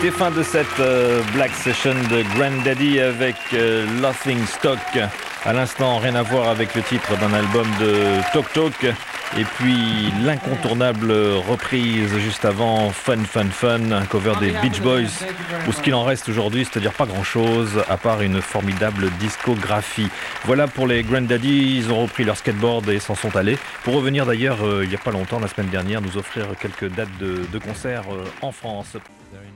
C'était fin de cette Black Session de Grandaddy avec Laughing Stock. À l'instant, rien à voir avec le titre d'un album de Talk Talk. Et puis l'incontournable reprise juste avant, Fun Fun Fun, un cover des Beach Boys, ou ce qu'il en reste aujourd'hui, c'est-à-dire pas grand-chose, à part une formidable discographie. Voilà pour les Grandaddy, ils ont repris leur skateboard et s'en sont allés. Pour revenir d'ailleurs, il n'y a pas longtemps, la semaine dernière, nous offrir quelques dates de concerts en France.